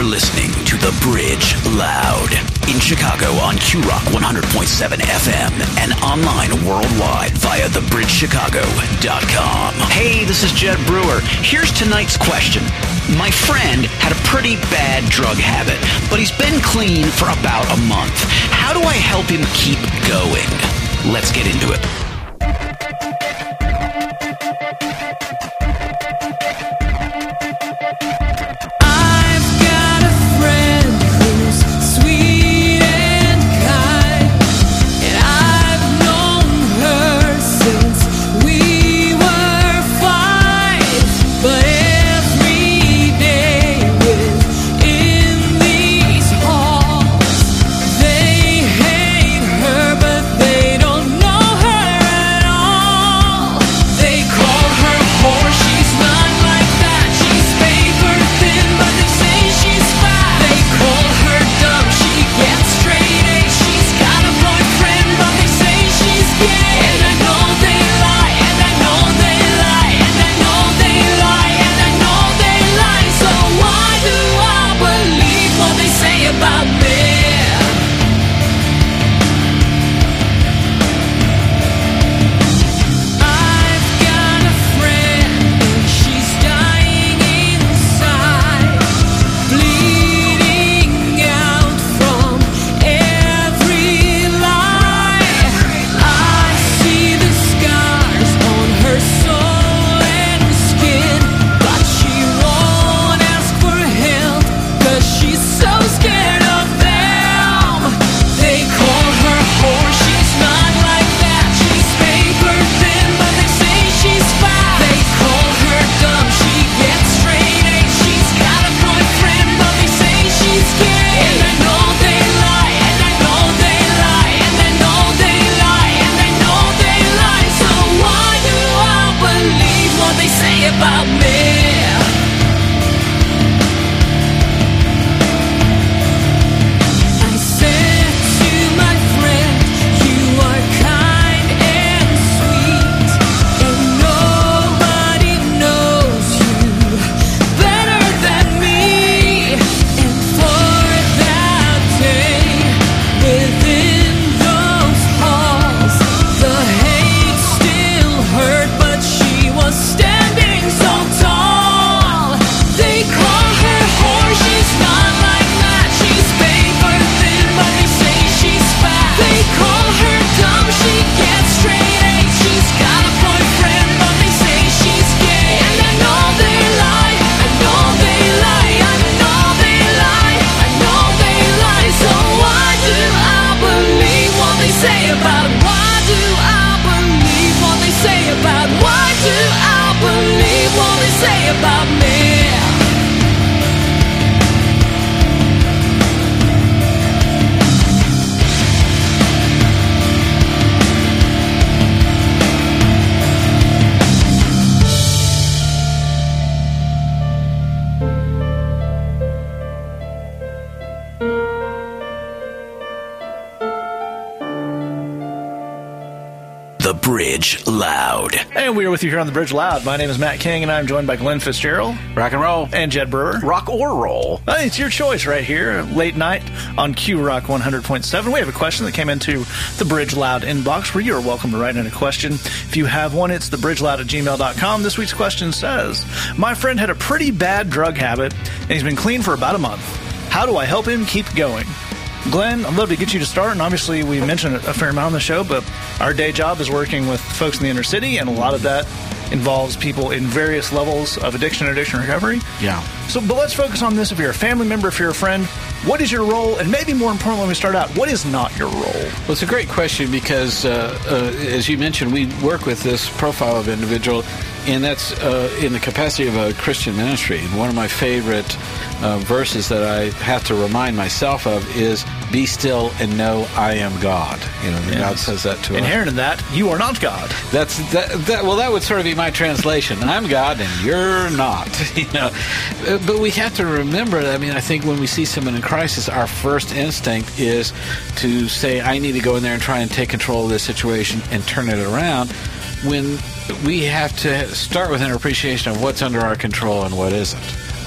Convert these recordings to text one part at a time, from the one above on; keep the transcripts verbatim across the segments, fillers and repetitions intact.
listening to The Bridge Loud in Chicago on Q Rock one hundred point seven F M and online worldwide via the bridge chicago dot com. Hey, this is Jed Brewer. Here's tonight's question. My friend had a pretty bad drug habit, but he's been clean for about a month. How do I help him keep going? Let's get into it. Bridge Loud. And we are with you here on The Bridge Loud. My name is Matt King, and I'm joined by Glenn Fitzgerald. Rock and roll. And Jed Brewer. Rock or roll. I think it's your choice right here, late night on Q Rock one hundred point seven. We have a question that came into the Bridge Loud inbox where you are welcome to write in a question. If you have one, it's the bridge loud at gmail dot com. This week's question says, my friend had a pretty bad drug habit, and he's been clean for about a month. How do I help him keep going? Glenn, I'd love to get you to start, and obviously we mentioned it a fair amount on the show, but our day job is working with folks in the inner city, and a lot of that involves people in various levels of addiction and addiction recovery. Yeah. So, but let's focus on this. If you're a family member, if you're a friend, what is your role? And maybe more importantly, when we start out, what is not your role? Well, it's a great question because, uh, uh, as you mentioned, we work with this profile of individual, and that's uh, in the capacity of a Christian ministry. And one of my favorite uh, verses that I have to remind myself of is, be still and know I am God. You know, yes. God says that to us. Inherent in that, you are not God. That's that, that. Well, that would sort of be my translation. I'm God and you're not. You know, but we have to remember that. I mean, I think when we see someone in crisis, our first instinct is to say, I need to go in there and try and take control of this situation and turn it around, when we have to start with an appreciation of what's under our control and what isn't.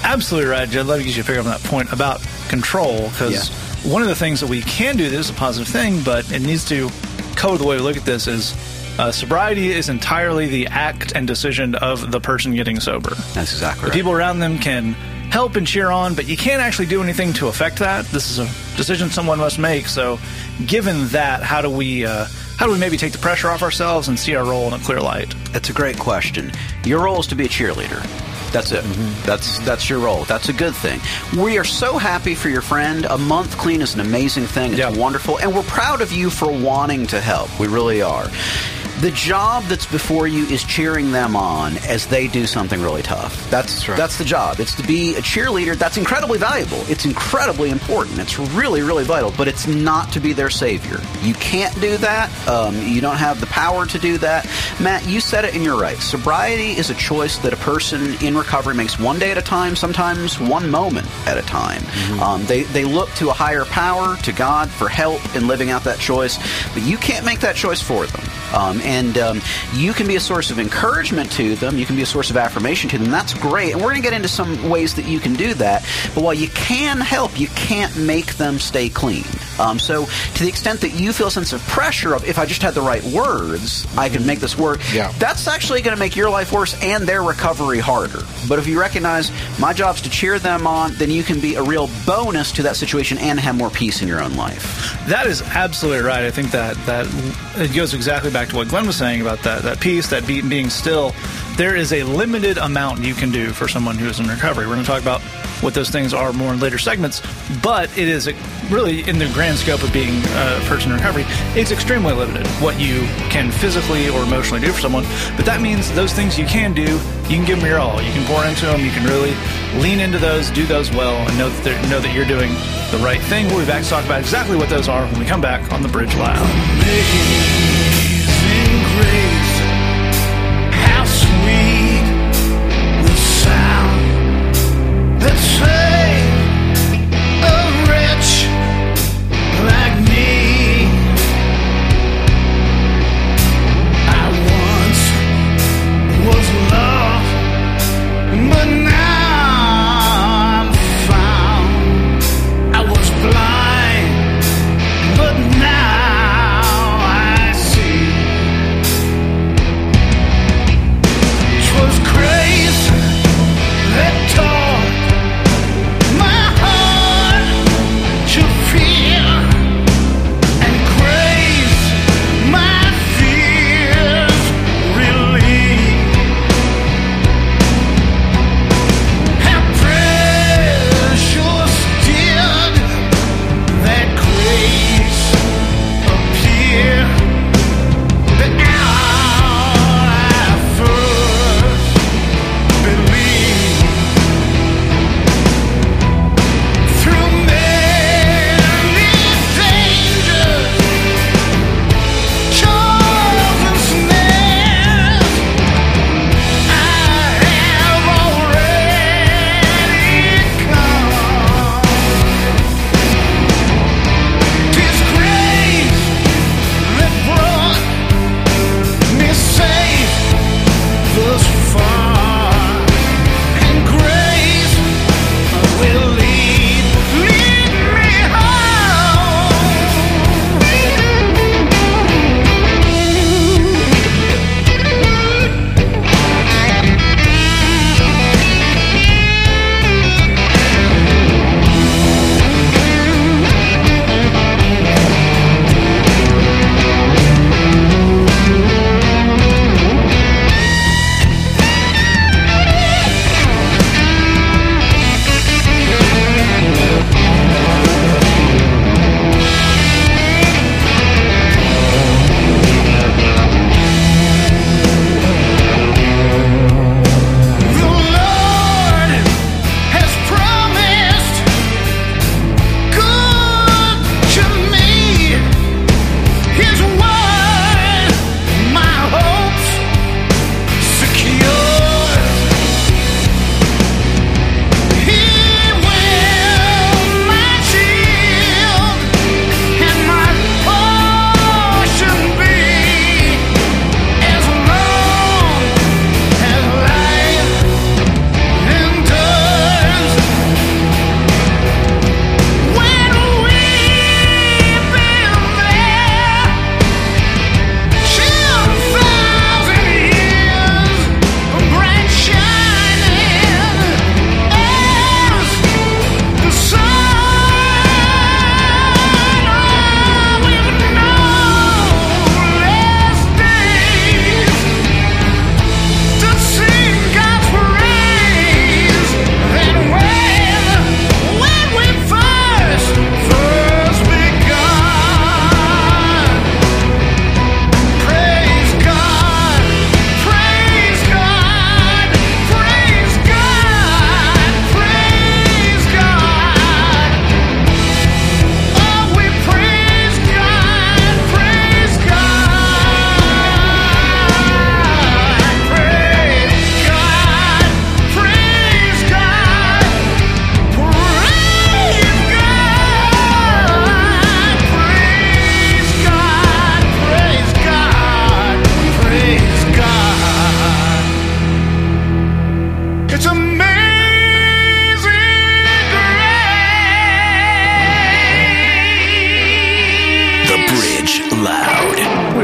Absolutely right, Jed. Let me get you to pick up on that point about control, because yeah. one of the things that we can do, this is a positive thing, but it needs to code the way we look at this is uh, sobriety is entirely the act and decision of the person getting sober. That's exactly the right. People around them can help and cheer on, but you can't actually do anything to affect that. This is a decision someone must make. So given that, how do we uh, how do we maybe take the pressure off ourselves and see our role in a clear light? That's a great question. Your role is to be a cheerleader. That's it. Mm-hmm. That's that's your role. That's a good thing. We are so happy for your friend. A month clean is an amazing thing. It's yep. wonderful. And we're proud of you for wanting to help. We really are. The job that's before you is cheering them on as they do something really tough. That's that's, right. that's the job. It's to be a cheerleader. That's incredibly valuable. It's incredibly important. It's really, really vital. But it's not to be their savior. You can't do that. Um, you don't have the power to do that. Matt, you said it and you're right. Sobriety is a choice that a person in recovery makes one day at a time, sometimes one moment at a time. Mm-hmm. Um, they, they look to a higher power, to God, for help in living out that choice. But you can't make that choice for them. Um, and um, you can be a source of encouragement to them. You can be a source of affirmation to them. That's great. And we're going to get into some ways that you can do that. But while you can help, you can't make them stay clean. Um, so to the extent that you feel a sense of pressure of, if I just had the right words, I could make this work, yeah. that's actually going to make your life worse and their recovery harder. But if you recognize my job's to cheer them on, then you can be a real bonus to that situation and have more peace in your own life. That is absolutely right. I think that, that it goes exactly back to what Glenn was saying about that, that peace, that being, being still. There is a limited amount you can do for someone who is in recovery. We're going to talk about what those things are more in later segments, but it is a, really, in the grand scope of being a person in recovery, it's extremely limited what you can physically or emotionally do for someone. But that means those things you can do, you can give them your all. You can pour into them. You can really lean into those, do those well, and know that, know that you're doing the right thing. We'll be back to talk about exactly what those are when we come back on The Bridge Loud. Amazing grace, how sweet the sound that saved a wretch like me. I once was lost, but now I'm found. I was blind, but now I see.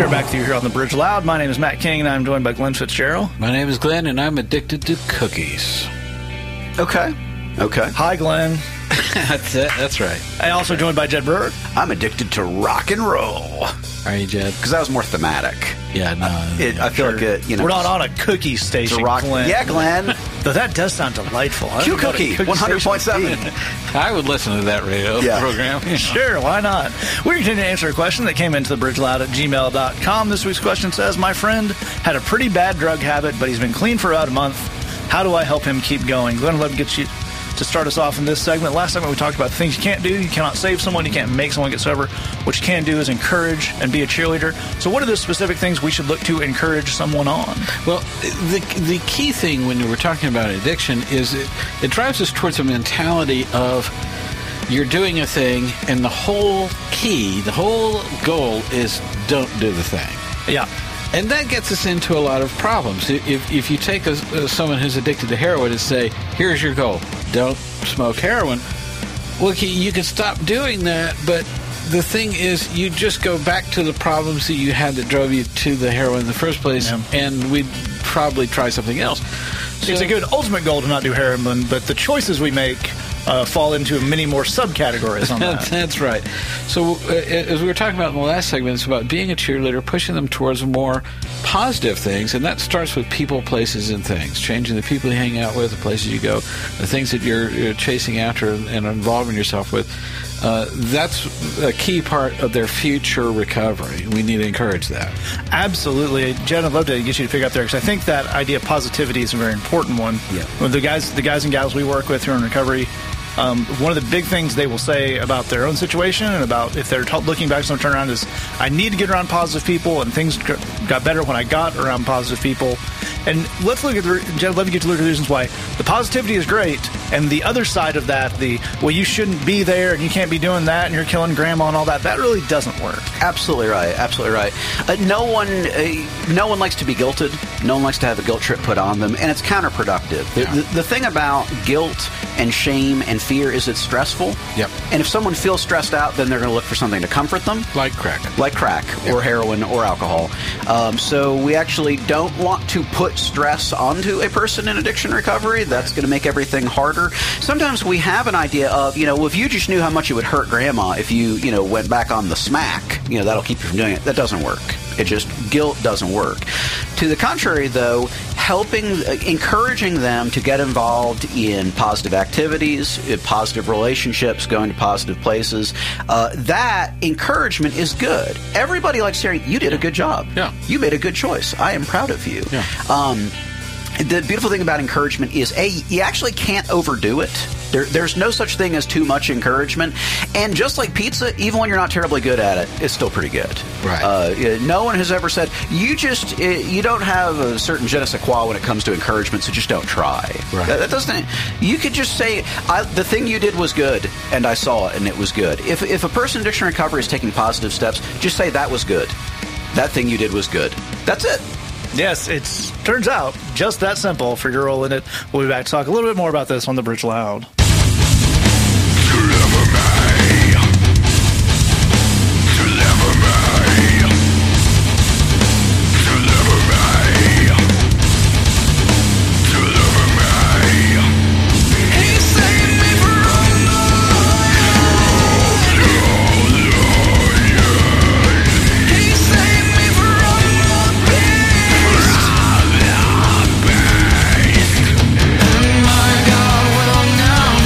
We are back with you here on the Bridge Loud. My name is Matt King, and I'm joined by Glenn Fitzgerald. My name is Glenn, and I'm addicted to cookies. Okay. Okay. Hi, Glenn. That's it. That's right. I also joined by Jed Brewer. I'm addicted to rock and roll. Are you, Jed? Because that was more thematic. Yeah, no. It, I feel Sure. like it, you know. We're not on a cookie station, it's a rock. Glenn. Yeah, Glenn. Though that does sound delightful. I Q don't know what a Cookie, one hundred point seven. station would be. I would listen to that radio Yeah. program. You know. Sure, why not? We're going to answer a question that came into the bridge loud at gmail dot com. This week's question says, my friend had a pretty bad drug habit, but he's been clean for about a month. How do I help him keep going? Glenn, I'd love to get you to start us off in this segment. Last segment we talked about the things you can't do. You cannot save someone. You can't make someone get sober. What you can do is encourage and be a cheerleader. So what are the specific things we should look to encourage someone on? Well, the the key thing when we're talking about addiction is it, it drives us towards a mentality of you're doing a thing, and the whole key, the whole goal is don't do the thing. Yeah. And that gets us into a lot of problems. If, if you take a, uh, someone who's addicted to heroin and say, here's your goal, don't smoke heroin, well, you, you can stop doing that, but the thing is you just go back to the problems that you had that drove you to the heroin in the first place, Yeah. and we'd probably try something else. So, It's a good ultimate goal to not do heroin, but the choices we make uh, fall into many more subcategories on that. That's right. So, uh, as we were talking about in the last segment, it's about being a cheerleader, pushing them towards more positive things, and that starts with people, places, and things. Changing the people you hang out with, the places you go, the things that you're, you're chasing after and, and involving yourself with. Uh, that's a key part of their future recovery. We need to encourage that. Absolutely, Jen. I'd love to get you to pick up there because I think that idea of positivity is a very important one. Yeah. Well, the guys, the guys and gals we work with who are in recovery, um, one of the big things they will say about their own situation and about if they're t- looking back on turnaround is, I need to get around positive people, and things g- got better when I got around positive people. And let's look at the, Jen, I'd love to get to look at the reasons why the positivity is great, and the other side of that, the well, you shouldn't be there and you can't be doing that and you're killing grandma and all that, that really doesn't work. Absolutely right. Absolutely right. Uh, no one, uh, no one likes to be guilted. No one likes to have a guilt trip put on them, and it's counterproductive. The, Yeah. the, the thing about guilt and shame and fear is it's stressful. Yep. And if someone feels stressed out, then they're going to look for something to comfort them. Like crack. Like crack or heroin or alcohol. Um, so we actually don't want to put stress onto a person in addiction recovery. That's going to make everything harder. Sometimes we have an idea of, you know, well, if you just knew how much it would hurt grandma if you, you know, went back on the smack, you know, that'll keep you from doing it. That doesn't work. It just, guilt doesn't work. To the contrary, though, helping, uh, encouraging them to get involved in positive activities, in positive relationships, going to positive places, uh, that encouragement is good. Everybody likes hearing, you did a good job. Yeah. You made a good choice. I am proud of you. Yeah. Um, the beautiful thing about encouragement is, A, you actually can't overdo it. There, there's no such thing as too much encouragement. And just like pizza, even when you're not terribly good at it, it's still pretty good. Right. Uh, no one has ever said, you just, uh, you don't have a certain je ne sais quoi when it comes to encouragement, so just don't try. Right. That, that doesn't, you could just say, I, the thing you did was good, and I saw it, and it was good. If, if a person in addiction recovery is taking positive steps, just say, that was good. That thing you did was good. That's it. Yes, it turns out just that simple for your role in it. We'll be back to talk a little bit more about this on the Bridge Loud. My God, will now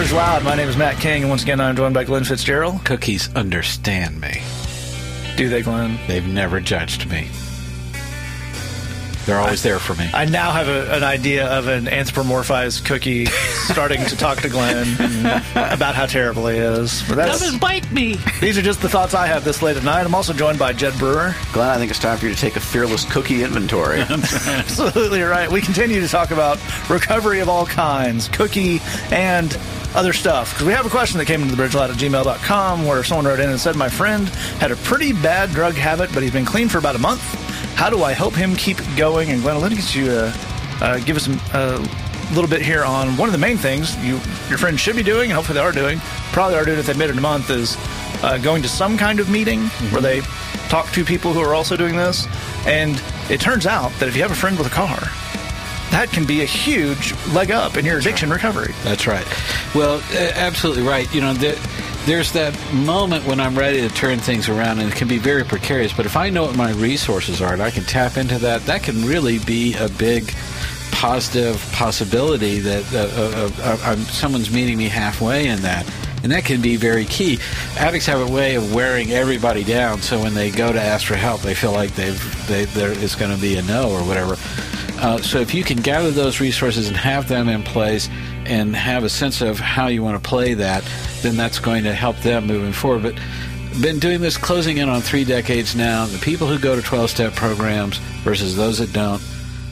Bridge Loud. My name is Matt King, and once again, I'm joined by Glenn Fitzgerald. Cookies understand me. Do they, Glenn? They've never judged me. They're always there for me. I now have a, an idea of an anthropomorphized cookie starting to talk to Glenn about how terrible he is. But that's, Doesn't bite me. These are just the thoughts I have this late at night. I'm also joined by Jed Brewer. Glenn, I think it's time for you to take a fearless cookie inventory. Absolutely right. We continue to talk about recovery of all kinds, cookie and other stuff. Because we have a question that came into the bridgeloud at gmail dot com where someone wrote in and said, my friend had a pretty bad drug habit, but he's been clean for about a month. How do I help him keep going? And Glenn, let me get you uh, uh, give us a uh, little bit here on one of the main things you your friends should be doing, and hopefully they are doing, probably are doing if they made it a month, is uh, going to some kind of meeting mm-hmm. where they talk to people who are also doing this. And it turns out that if you have a friend with a car, that can be a huge leg up in your addiction That's right. recovery. That's right. Well, uh, absolutely right. You know, the, there's that moment when I'm ready to turn things around, and it can be very precarious. But if I know what my resources are and I can tap into that, that can really be a big positive possibility that uh, uh, uh, someone's meeting me halfway in that. And that can be very key. Addicts have a way of wearing everybody down, so when they go to ask for help, they feel like they've they, there is going to be a no or whatever. Uh, so if you can gather those resources and have them in place and have a sense of how you want to play that, then that's going to help them moving forward. But been doing this, closing in on three decades now. The people who go to twelve-step programs versus those that don't,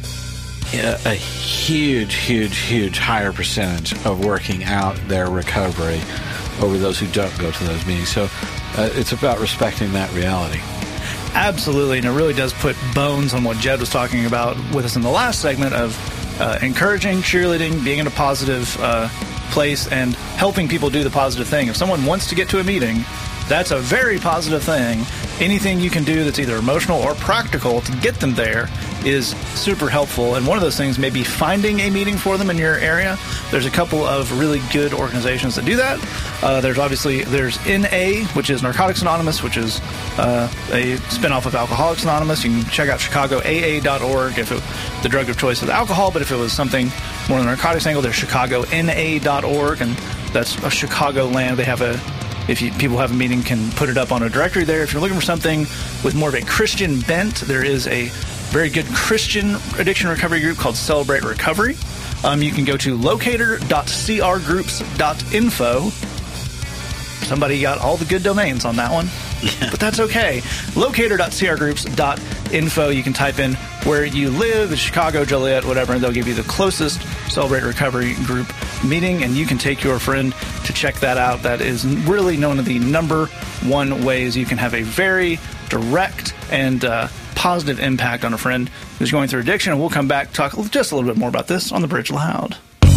a huge, huge, huge higher percentage of working out their recovery over those who don't go to those meetings. So uh, it's about respecting that reality. Absolutely, and it really does put bones on what Jed was talking about with us in the last segment of uh, encouraging, cheerleading, being in a positive uh, place, and helping people do the positive thing. If someone wants to get to a meeting, that's a very positive thing. Anything you can do that's either emotional or practical to get them there is super helpful. And one of those things may be finding a meeting for them in your area. There's a couple of really good organizations that do that. Uh, there's obviously, there's N A, which is Narcotics Anonymous, which is uh, a spinoff of Alcoholics Anonymous. You can check out Chicago A A dot org if it, the drug of choice is alcohol, but if it was something more on the narcotics angle, there's Chicago N A dot org, and that's a Chicagoland. They have a If you, people have a meeting, can put it up on a directory there. If you're looking for something with more of a Christian bent, there is a very good Christian addiction recovery group called Celebrate Recovery. Um, you can go to locator dot c r groups dot info. Somebody got all the good domains on that one, yeah. But that's okay. locator dot c r groups dot info. You can type in where you live, Chicago, Joliet, whatever, and they'll give you the closest Celebrate Recovery group meeting, and you can take your friend to check that out. That is really one of the number one ways you can have a very direct and uh, positive impact on a friend who's going through addiction. And we'll come back, talk just a little bit more about this on the Bridge Loud.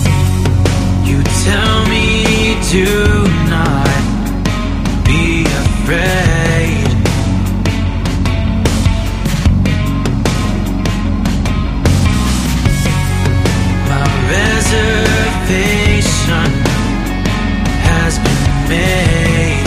You tell me do not be afraid. My reservation has been made.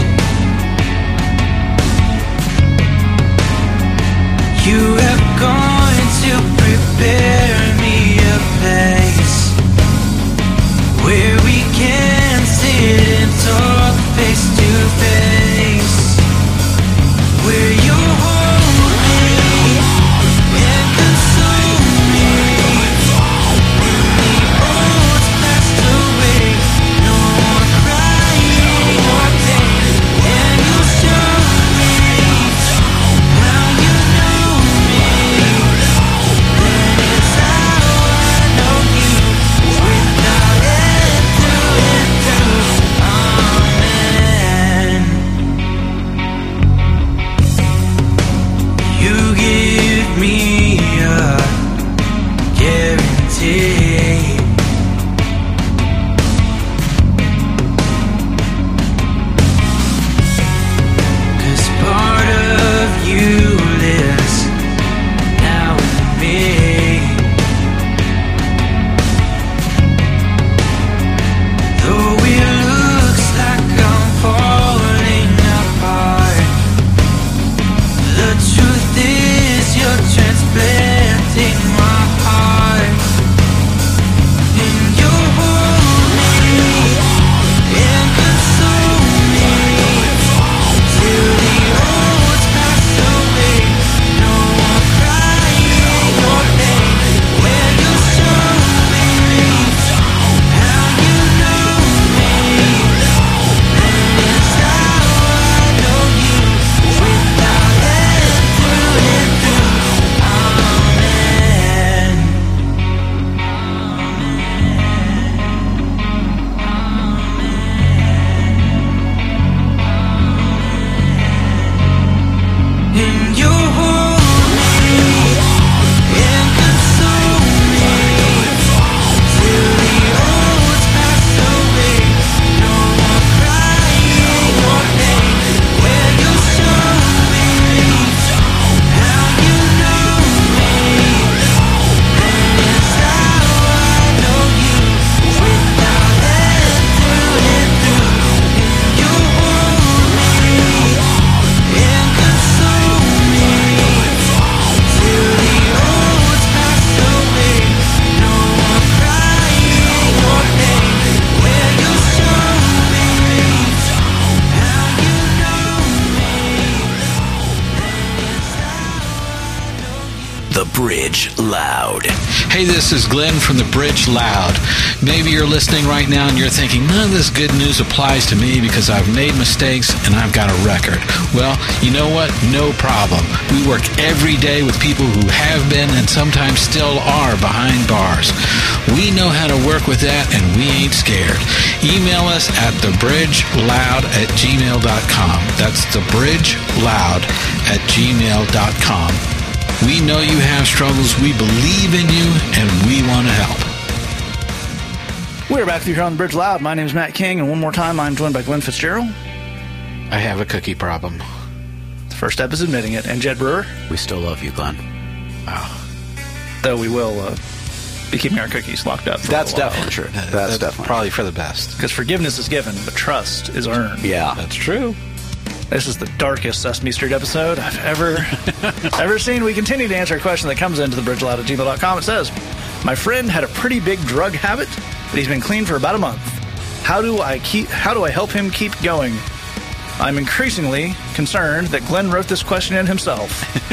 You have gone to prepare me a place where we can sit and talk face to face, where you hold me and console me. When the old's passed away, no more crying or pain, and you show me how you know me. Then it's how I know you, without end through and through. Amen. and you hold me and console me till the old pass away. No more crying or pain. Where you show me how you know me, and it's how I know you without end through and through. And you hold me and console me till the old pass away. No more crying or pain. Where you show me how you know me, and it's how I know you. The Bridge Loud. Hey, this is Glenn from the Bridge Loud. Maybe you're listening right now and you're thinking, none of this good news applies to me because I've made mistakes and I've got a record. Well, you know what? No problem. We work every day with people who have been and sometimes still are behind bars. We know how to work with that and we ain't scared. Email us at thebridgeloud at gmail dot com. That's thebridgeloud at gmail dot com. We know you have struggles, we believe in you, and we want to help. We're back with you here on the Bridge Loud. My name is Matt King, and one more time, I'm joined by Glenn Fitzgerald. I have a cookie problem. The first step is admitting it. And Jed Brewer, We still love you, Glenn. though we will uh, be keeping our cookies locked up for That's a while. definitely true. That's, That's definitely probably for the best. Because forgiveness is given, but trust is earned. Yeah. That's true. This is the darkest Sesame Street episode I've ever ever seen. We continue to answer a question that comes into the bridge loud at gmail dot com. It says, my friend had a pretty big drug habit, but he's been clean for about a month. How do I keep? How do I help him keep going? I'm increasingly concerned that Glenn wrote this question in himself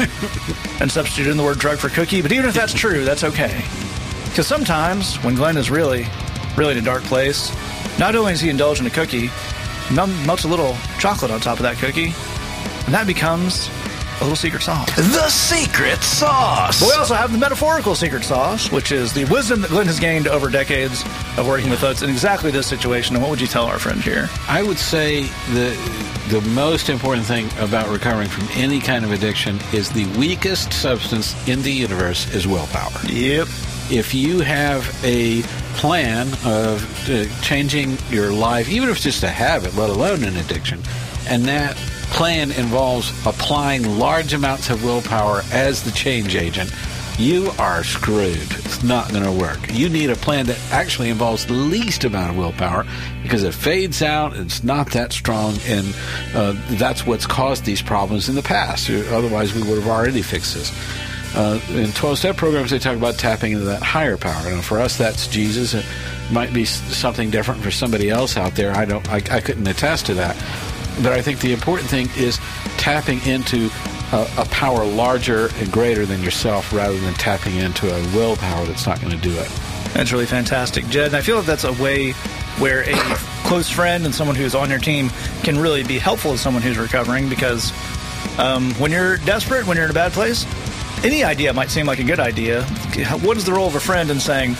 and substituted in the word drug for cookie. But even if that's true, that's okay. Because sometimes when Glenn is really, really in a dark place, not only does he indulge in a cookie, melts a little chocolate on top of that cookie, and that becomes a little secret sauce. The secret sauce. But we also have the metaphorical secret sauce, which is the wisdom that Glenn has gained over decades of working with us in exactly this situation. And what would you tell our friend here? I would say the the most important thing about recovering from any kind of addiction is the weakest substance in the universe is willpower. Yep. If you have a plan of uh, changing your life, even if it's just a habit, let alone an addiction, and that plan involves applying large amounts of willpower as the change agent, you are screwed. It's not going to work. You need a plan that actually involves the least amount of willpower because it fades out, it's not that strong, and uh, that's what's caused these problems in the past. Otherwise, we would have already fixed this. Uh, in twelve-step programs, they talk about tapping into that higher power. Now, for us, that's Jesus. It might be something different for somebody else out there. I don't. I, I couldn't attest to that. But I think the important thing is tapping into a, a power larger and greater than yourself rather than tapping into a willpower that's not going to do it. That's really fantastic, Jed. And I feel that that's a way where a close friend and someone who's on your team can really be helpful to someone who's recovering, because um, when you're desperate, when you're in a bad place, any idea might seem like a good idea. What is the role of a friend in saying,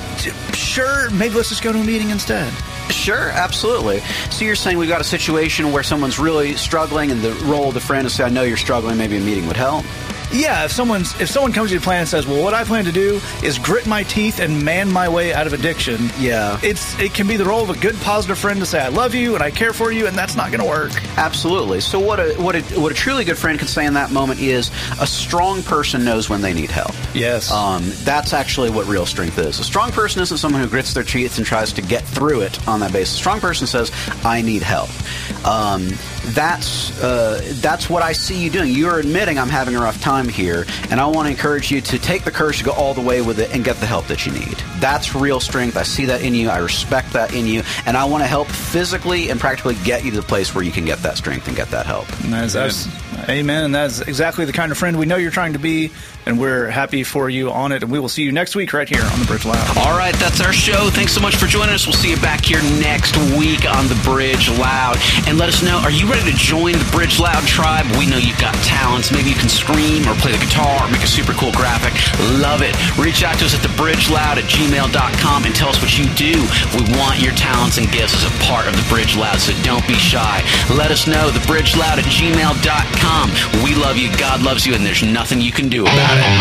sure, maybe let's just go to a meeting instead? Sure, absolutely. So you're saying we've got a situation where someone's really struggling, and the role of the friend is to say, I know you're struggling, maybe a meeting would help? Yeah, if someone's if someone comes to your plan and says, well, what I plan to do is grit my teeth and man my way out of addiction. Yeah. It's it can be the role of a good, positive friend to say, I love you and I care for you, and that's not going to work. Absolutely. So what a what a what a truly good friend can say in that moment is, a strong person knows when they need help. Yes. Um, that's actually what real strength is. A strong person isn't someone who grits their teeth and tries to get through it on that basis. A strong person says, I need help. Um, that's uh, that's what I see you doing. You're admitting, I'm having a rough time here, and I want to encourage you to take the courage to go all the way with it and get the help that you need. That's real strength. I see that in you. I respect that in you, and I want to help physically and practically get you to the place where you can get that strength and get that help. And that's, that's, amen. And that's exactly the kind of friend we know you're trying to be, and we're happy for you on it. And we will see you next week right here on the Bridge Loud. All right, that's our show. Thanks so much for joining us. We'll see you back here next week on the Bridge Loud. And let us know, are you ready to join the Bridge Loud tribe? We know you've got talents. Maybe you can scream or play the guitar or make a super cool graphic. Love it. Reach out to us at thebridgeloud at gmail dot com and tell us what you do. We want your talents and gifts as a part of the Bridge Loud, so don't be shy. Let us know, thebridgeloud at gmail dot com. com. We love you, God loves you, and there's nothing you can do about it.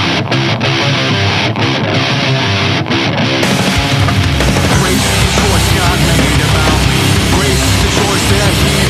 Grace is the choice God made about me. Grace is the choice that He